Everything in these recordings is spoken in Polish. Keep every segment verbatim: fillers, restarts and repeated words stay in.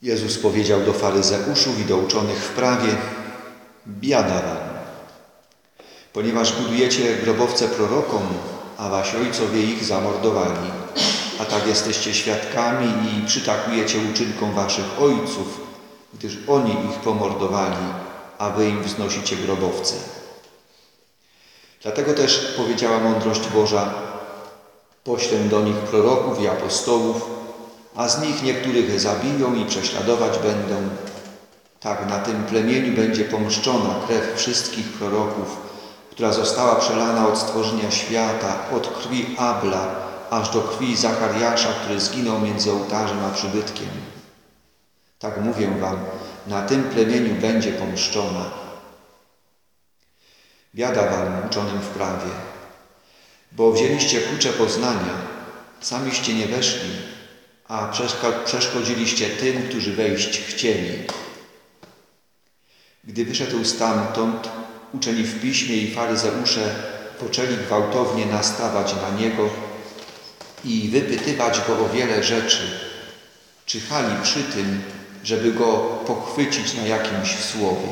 Jezus powiedział do faryzeuszów i do uczonych w prawie: biada wam, ponieważ budujecie grobowce prorokom, a wasi ojcowie ich zamordowali, a tak jesteście świadkami i przytakujecie uczynkom waszych ojców, gdyż oni ich pomordowali, a wy im wznosicie grobowce. Dlatego też powiedziała mądrość Boża: poślę do nich proroków i apostołów, a z nich niektórych zabiją i prześladować będą. Tak na tym plemieniu będzie pomszczona krew wszystkich proroków, która została przelana od stworzenia świata, od krwi Abla, aż do krwi Zachariasza, który zginął między ołtarzem a przybytkiem. Tak mówię wam, na tym plemieniu będzie pomszczona. Biada wam, uczonym w prawie, bo wzięliście klucze poznania, samiście nie weszli, a przeszkodziliście tym, którzy wejść chcieli. Gdy wyszedł stamtąd, uczeni w piśmie i faryzeusze poczęli gwałtownie nastawać na niego i wypytywać go o wiele rzeczy. Czyhali przy tym, żeby go pochwycić na jakimś słowie.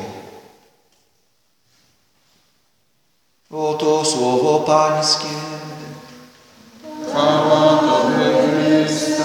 Oto słowo Pańskie. Chwała Tobie, Chryste.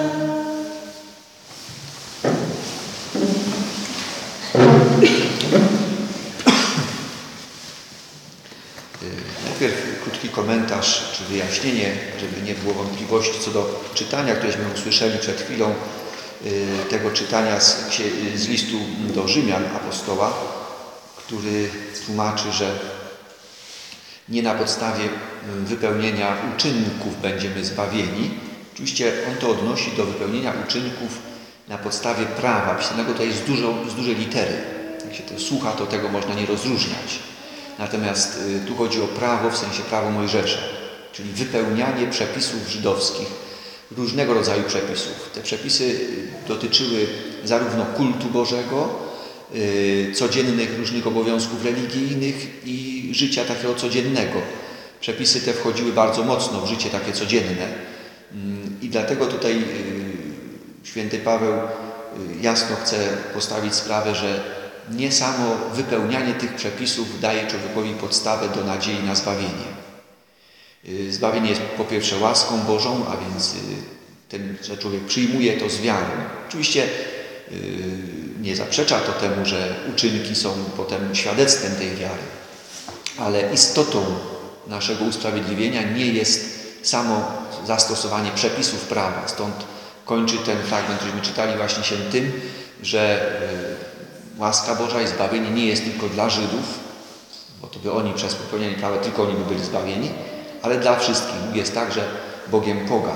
Najpierw krótki komentarz czy wyjaśnienie, żeby nie było wątpliwości co do czytania, któreśmy usłyszeli przed chwilą, tego czytania z, z listu do Rzymian apostoła, który tłumaczy, że nie na podstawie wypełnienia uczynków będziemy zbawieni. Oczywiście on to odnosi do wypełnienia uczynków na podstawie prawa pisanego tutaj z, dużo, z dużej litery. Jak się to słucha, to tego można nie rozróżniać. Natomiast y, tu chodzi o prawo, w sensie prawo Mojżesza, czyli wypełnianie przepisów żydowskich, różnego rodzaju przepisów. Te przepisy dotyczyły zarówno kultu Bożego, y, codziennych różnych obowiązków religijnych i życia takiego codziennego. Przepisy te wchodziły bardzo mocno w życie takie codzienne. Y, I dlatego tutaj y, święty Paweł y, jasno chce postawić sprawę, że nie samo wypełnianie tych przepisów daje człowiekowi podstawę do nadziei na zbawienie. Zbawienie jest po pierwsze łaską Bożą, a więc ten, że człowiek przyjmuje to z wiarą. Oczywiście nie zaprzecza to temu, że uczynki są potem świadectwem tej wiary, ale istotą naszego usprawiedliwienia nie jest samo zastosowanie przepisów prawa. Stąd kończy ten fragment, któryśmy czytali właśnie się tym, że łaska Boża i zbawienie nie jest tylko dla Żydów, bo to by oni przez wypełnianie prawa tylko oni by byli zbawieni, ale dla wszystkich. Bóg jest także Bogiem pogan.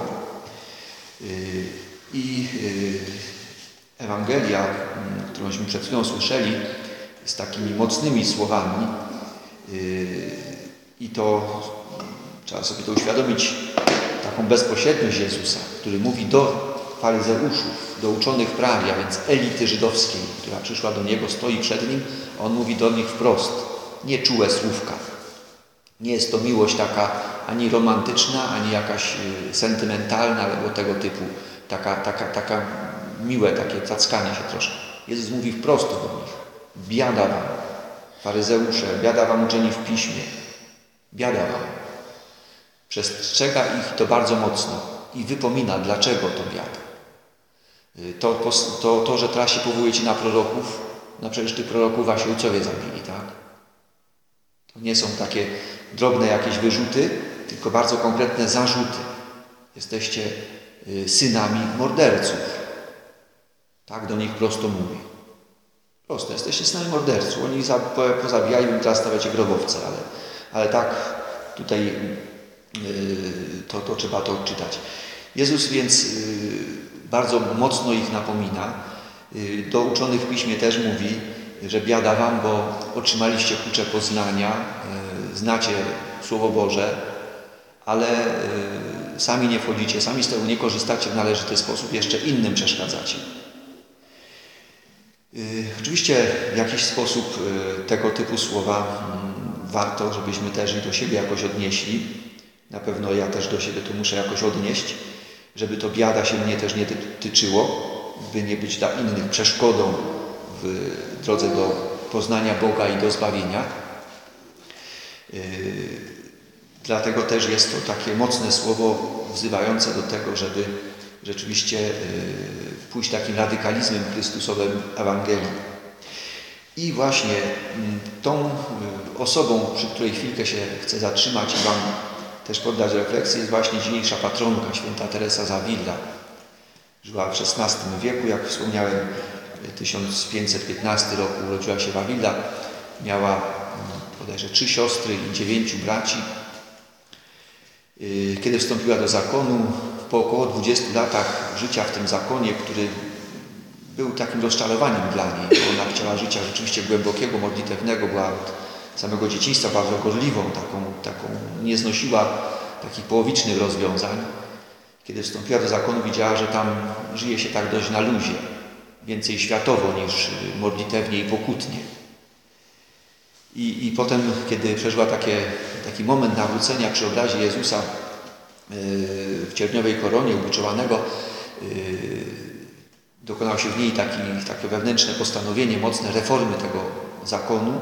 I Ewangelia, którąśmy przed chwilą słyszeli, z takimi mocnymi słowami, i to trzeba sobie to uświadomić, taką bezpośredniość Jezusa, który mówi do faryzeuszów, do uczonych w prawie, a więc elity żydowskiej, która przyszła do Niego, stoi przed Nim, a On mówi do nich wprost, nie czułe słówka. Nie jest to miłość taka ani romantyczna, ani jakaś sentymentalna, albo tego typu, taka, taka, taka miłe, takie cackanie się troszkę. Jezus mówi wprost do nich, biada wam, faryzeusze, biada wam uczeni w piśmie, biada wam. Przestrzega ich to bardzo mocno i wypomina, dlaczego to biada. To, to, to, że teraz się powołujecie na proroków, no przecież tych proroków wasi ojcowie zabili, tak? To nie są takie drobne jakieś wyrzuty, tylko bardzo konkretne zarzuty. Jesteście synami morderców. Tak do nich prosto mówi. Prosto, jesteście synami morderców. Oni pozabijali i teraz stawiacie grobowce, ale, ale tak tutaj yy, to, to trzeba to odczytać. Jezus więc yy, bardzo mocno ich napomina. Yy, do uczonych w piśmie też mówi, że biada wam, bo otrzymaliście klucze poznania, yy, znacie Słowo Boże, ale yy, sami nie wchodzicie, sami z tego nie korzystacie w należyty sposób, jeszcze innym przeszkadzacie. Yy, oczywiście w jakiś sposób yy, tego typu słowa yy, warto, żebyśmy też i do siebie jakoś odnieśli. Na pewno ja też do siebie to muszę jakoś odnieść, żeby to biada się mnie też nie tyczyło, by nie być dla innych przeszkodą w drodze do poznania Boga i do zbawienia. Dlatego też jest to takie mocne słowo wzywające do tego, żeby rzeczywiście pójść takim radykalizmem Chrystusowym Ewangelii. I właśnie tą osobą, przy której chwilkę się chcę zatrzymać i Wam też poddać refleksję, jest właśnie dzisiejsza patronka, święta Teresa z Avila. Żyła w szesnastym wieku, jak wspomniałem, tysiąc pięćset piętnastym roku urodziła się w Avila. Miała bodajże trzy siostry i dziewięciu braci. Kiedy wstąpiła do zakonu, po około dwudziestu latach życia w tym zakonie, który był takim rozczarowaniem dla niej, bo ona chciała życia rzeczywiście głębokiego, modlitewnego, była od samego dzieciństwa bardzo gorliwą, taką, taką nie znosiła takich połowicznych rozwiązań. Kiedy wstąpiła do zakonu, widziała, że tam żyje się tak dość na luzie, więcej światowo niż modlitewnie i pokutnie. I, i potem, kiedy przeżyła takie, taki moment nawrócenia przy obrazie Jezusa w cierniowej koronie ubiczowanego, dokonało się w niej taki, takie wewnętrzne postanowienie, mocne reformy tego zakonu,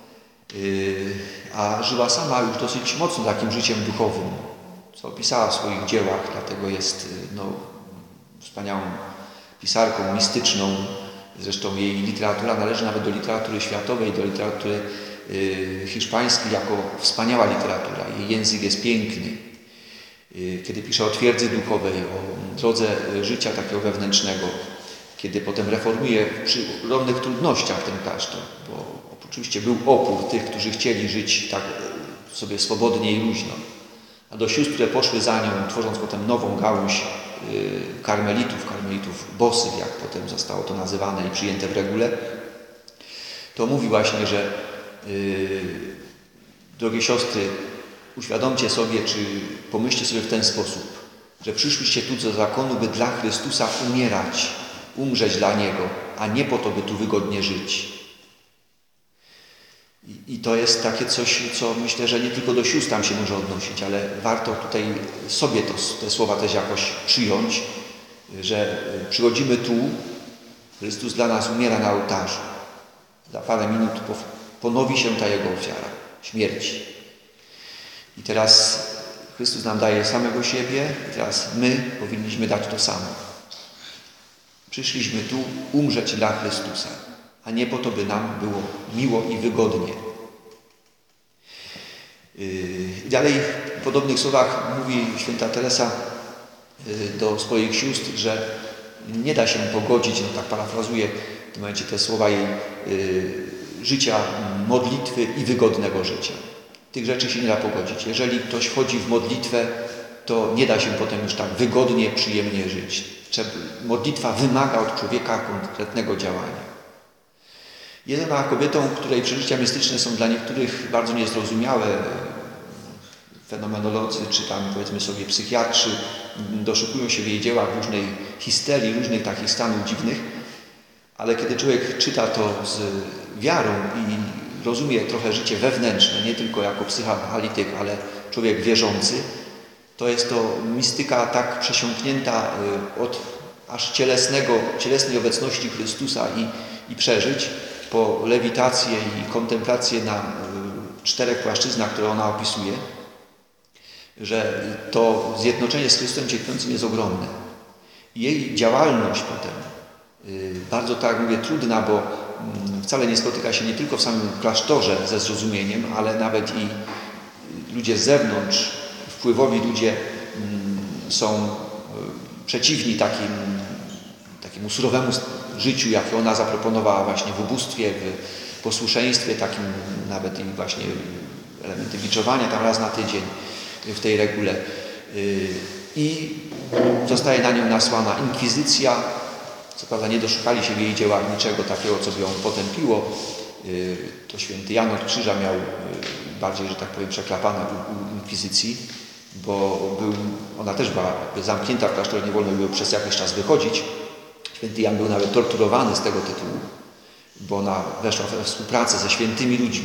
a żyła sama już dosyć mocno takim życiem duchowym, co opisała w swoich dziełach, dlatego jest no, wspaniałą pisarką mistyczną. Zresztą jej literatura należy nawet do literatury światowej, do literatury y, hiszpańskiej jako wspaniała literatura. Jej język jest piękny. Y, kiedy pisze o twierdzy duchowej, o drodze życia takiego wewnętrznego, kiedy potem reformuje przy ogromnych trudnościach ten klasztor, bo oczywiście był opór tych, którzy chcieli żyć tak sobie swobodnie i luźno. A do sióstr, które poszły za nią, tworząc potem nową gałąź y, karmelitów, karmelitów bosych, jak potem zostało to nazywane i przyjęte w regule, to mówi właśnie, że y, drogie siostry, uświadomcie sobie, czy pomyślcie sobie w ten sposób, że przyszliście tu do zakonu, by dla Chrystusa umierać, umrzeć dla Niego, a nie po to, by tu wygodnie żyć. I to jest takie coś, co myślę, że nie tylko do sióstr tam się może odnosić, ale warto tutaj sobie to, te słowa też jakoś przyjąć, że przychodzimy tu, Chrystus dla nas umiera na ołtarzu. Za parę minut ponowi się ta Jego ofiara, śmierci. I teraz Chrystus nam daje samego siebie i teraz my powinniśmy dać to samo. Przyszliśmy tu umrzeć dla Chrystusa, a nie po to, by nam było miło i wygodnie. I dalej w podobnych słowach mówi święta Teresa do swoich sióstr, że nie da się pogodzić, no tak parafrazuję w tym momencie te słowa jej, życia modlitwy i wygodnego życia. Tych rzeczy się nie da pogodzić. Jeżeli ktoś wchodzi w modlitwę, to nie da się potem już tak wygodnie, przyjemnie żyć. Modlitwa wymaga od człowieka konkretnego działania. Jest ona kobietą, której przeżycia mistyczne są dla niektórych bardzo niezrozumiałe. Fenomenolodzy, czy tam powiedzmy sobie psychiatrzy doszukują się w jej dziełach różnej histerii, różnych takich stanów dziwnych, ale kiedy człowiek czyta to z wiarą i rozumie trochę życie wewnętrzne, nie tylko jako psychoanalityk, ale człowiek wierzący, to jest to mistyka tak przesiąknięta od aż cielesnego, cielesnej obecności Chrystusa i, i przeżyć, po lewitację i kontemplację na czterech płaszczyznach, które ona opisuje, że to zjednoczenie z Chrystusem cierpiącym jest ogromne. I jej działalność potem, bardzo tak mówię trudna, bo wcale nie spotyka się nie tylko w samym klasztorze ze zrozumieniem, ale nawet i ludzie z zewnątrz, wpływowi ludzie są przeciwni takim, takiemu surowemu życiu, jakie ona zaproponowała właśnie w ubóstwie, w posłuszeństwie, takim nawet i właśnie elementy biczowania tam raz na tydzień w tej regule. I zostaje na nią nasłana inkwizycja. Co prawda nie doszukali się w jej dziełach niczego takiego, co by ją potępiło. To święty Jan od Krzyża miał bardziej, że tak powiem, przeklapane u inkwizycji, bo był, ona też była zamknięta w klasztorze, nie wolno było przez jakiś czas wychodzić. Święty Jan był nawet torturowany z tego tytułu, bo ona weszła we współpracę ze świętymi ludźmi,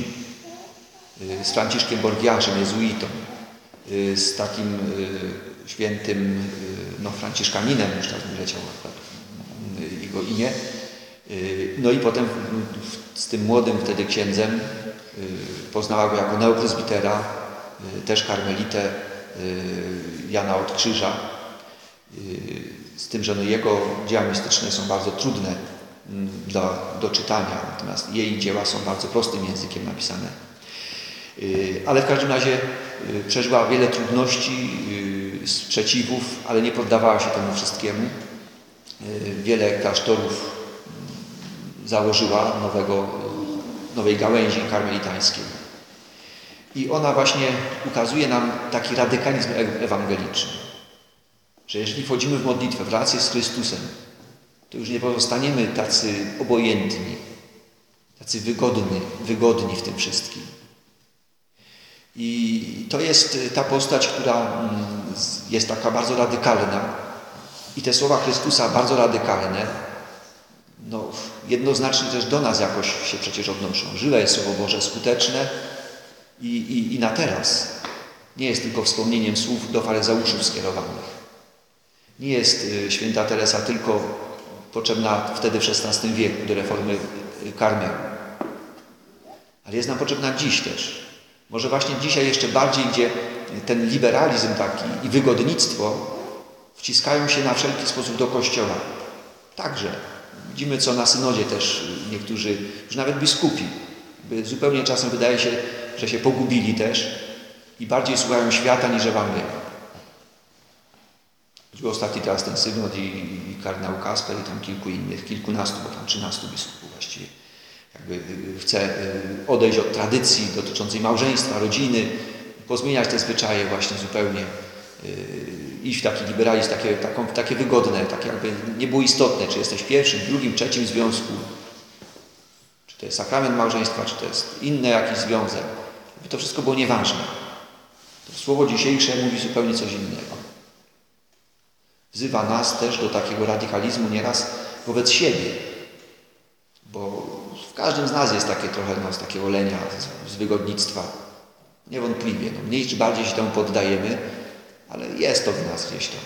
z Franciszkiem Borgiarzem, jezuitą, z takim świętym no, franciszkaninem, już tak leciał akurat jego jego imię. No i potem z tym młodym wtedy księdzem poznała go jako neoprezbitera, też karmelitę Jana od Krzyża. Z tym, że no jego dzieła mistyczne są bardzo trudne do, do czytania, natomiast jej dzieła są bardzo prostym językiem napisane. Ale w każdym razie przeżyła wiele trudności, sprzeciwów, ale nie poddawała się temu wszystkiemu. Wiele klasztorów założyła nowego, nowej gałęzi karmelitańskiej. I ona właśnie ukazuje nam taki radykalizm ewangeliczny, że jeżeli wchodzimy w modlitwę, w relację z Chrystusem, to już nie pozostaniemy tacy obojętni, tacy wygodni, wygodni w tym wszystkim. I to jest ta postać, która jest taka bardzo radykalna. I te słowa Chrystusa bardzo radykalne, no, jednoznacznie też do nas jakoś się przecież odnoszą. Żywe jest Słowo Boże, skuteczne i, i, i na teraz. Nie jest tylko wspomnieniem słów do faryzeuszów skierowanych. Nie jest święta Teresa tylko potrzebna wtedy w szesnastym wieku do reformy Karmelu. Ale jest nam potrzebna dziś też. Może właśnie dzisiaj jeszcze bardziej, gdzie ten liberalizm taki i wygodnictwo wciskają się na wszelki sposób do Kościoła. Także widzimy, co na synodzie też niektórzy, już nawet biskupi, zupełnie czasem wydaje się, że się pogubili też i bardziej słuchają świata niż Ewangelii. Choćby ostatni teraz ten synod i, i kardynał Kasper i tam kilku innych, kilkunastu, bo tam trzynastu biskupów właściwie, jakby chce odejść od tradycji dotyczącej małżeństwa, rodziny, pozmieniać te zwyczaje właśnie zupełnie, iść w taki liberalizm, takie, taką, takie wygodne, takie jakby nie było istotne, czy jesteś w pierwszym, drugim, trzecim związku, czy to jest sakrament małżeństwa, czy to jest inny jakiś związek. To wszystko było nieważne. To słowo dzisiejsze mówi zupełnie coś innego. Wzywa nas też do takiego radykalizmu nieraz wobec siebie, bo w każdym z nas jest takie trochę no, z takiego lenia, z, z wygodnictwa. Niewątpliwie. No, mniej czy bardziej się temu poddajemy, ale jest to w nas gdzieś tam.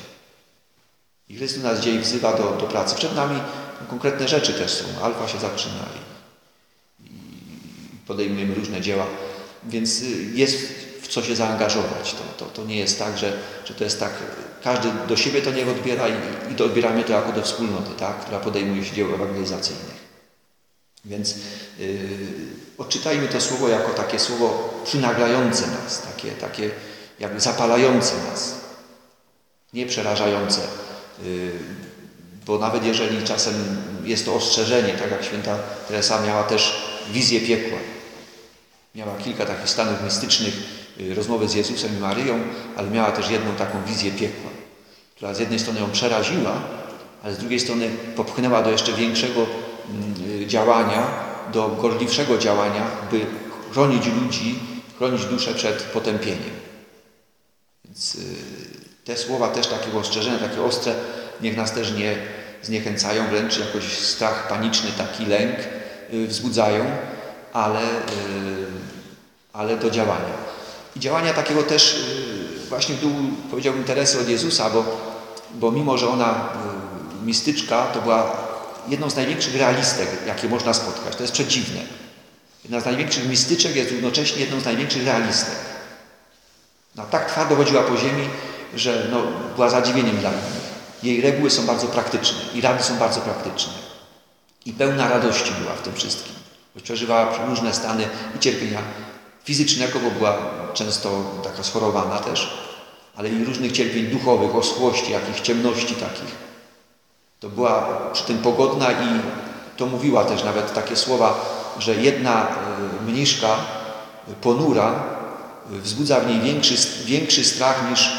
I Chrystus nas dziś wzywa do, do pracy. Przed nami konkretne rzeczy też są. Alfa się zaczyna i, i podejmujemy różne dzieła. Więc jest w co się zaangażować. To, to, to nie jest tak, że, że to jest tak, każdy do siebie to niech odbiera i, i odbieramy to jako do wspólnoty, tak, która podejmuje się dzieł ewangelizacyjnych. Więc yy, odczytajmy to słowo jako takie słowo przynaglające nas, takie, takie jakby zapalające nas, nie przerażające, yy, bo nawet jeżeli czasem jest to ostrzeżenie, tak jak święta Teresa miała też wizję piekła. Miała kilka takich stanów mistycznych, yy, rozmowy z Jezusem i Maryją, ale miała też jedną taką wizję piekła, która z jednej strony ją przeraziła, ale z drugiej strony popchnęła do jeszcze większego yy, działania, do gorliwszego działania, by chronić ludzi, chronić duszę przed potępieniem. Więc yy, te słowa też takie ostrzeżenia, takie ostre, niech nas też nie zniechęcają, wręcz jakoś strach paniczny, taki lęk yy, wzbudzają, ale, yy, ale do działania. I działania takiego też yy, właśnie był, powiedziałbym, Teresy od Jezusa, bo, bo mimo, że ona yy, mistyczka, to była jedną z największych realistek, jakie można spotkać. To jest przedziwne. Jedna z największych mistyczek jest równocześnie jedną z największych realistek. No, tak twardo chodziła po ziemi, że no, była zadziwieniem dla innych. Jej reguły są bardzo praktyczne i rady są bardzo praktyczne. I pełna radości była w tym wszystkim. Choć przeżywała różne stany i cierpienia fizycznego, bo była często taka schorowana też, ale i różnych cierpień duchowych, oschłości, jakichś ciemności takich. To była przy tym pogodna i to mówiła też nawet takie słowa, że jedna mniszka ponura wzbudza w niej większy, większy strach niż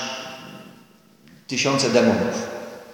tysiące demonów.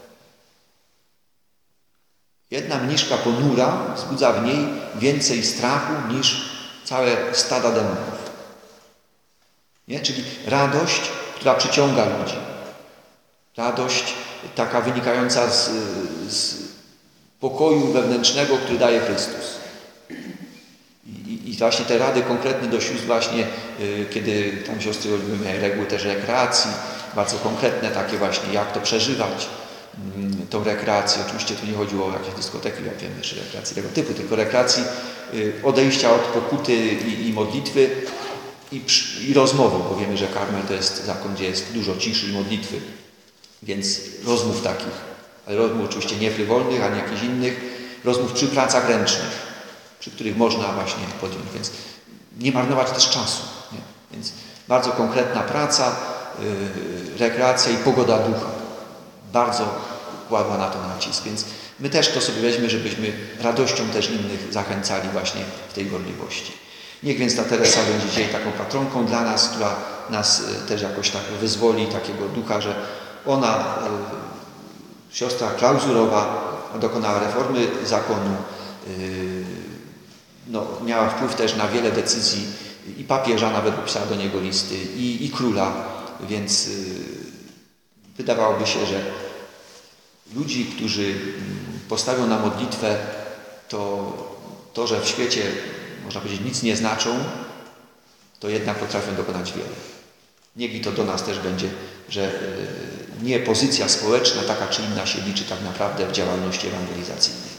Jedna mniszka ponura wzbudza w niej więcej strachu niż całe stada demonów. Nie? Czyli radość, która przyciąga ludzi. Radość taka wynikająca z, z pokoju wewnętrznego, który daje Chrystus. I, i właśnie te rady konkretne do sióstr właśnie, yy, kiedy tam siostry miały reguły też rekreacji, bardzo konkretne takie właśnie, jak to przeżywać, mm, tą rekreację. Oczywiście tu nie chodziło o jakieś dyskoteki, jak wiemy, czy rekreacji tego typu, tylko rekreacji y, odejścia od pokuty i, i modlitwy i, przy, i rozmowy, bo wiemy, że karmel to jest zakon, gdzie jest dużo ciszy i modlitwy, więc rozmów takich, ale rozmów oczywiście nie frywolnych, ani jakichś innych, rozmów przy pracach ręcznych, przy których można właśnie podjąć, więc nie marnować też czasu. Nie? Więc bardzo konkretna praca, yy, rekreacja i pogoda ducha. Bardzo kładła na to nacisk, więc my też to sobie weźmy, żebyśmy radością też innych zachęcali właśnie w tej gorliwości. Niech więc ta Teresa będzie dzisiaj taką patronką dla nas, która nas yy, też jakoś tak wyzwoli takiego ducha, że ona, yy, siostra Klauzurowa, dokonała reformy zakonu, yy, no, miała wpływ też na wiele decyzji i papieża nawet pisała do niego listy i, i króla, więc yy, wydawałoby się, że ludzi, którzy postawią na modlitwę, to, to, że w świecie, można powiedzieć, nic nie znaczą, to jednak potrafią dokonać wiele. Niech i to do nas też będzie, że yy, nie pozycja społeczna taka czy inna się liczy tak naprawdę w działalności ewangelizacyjnej.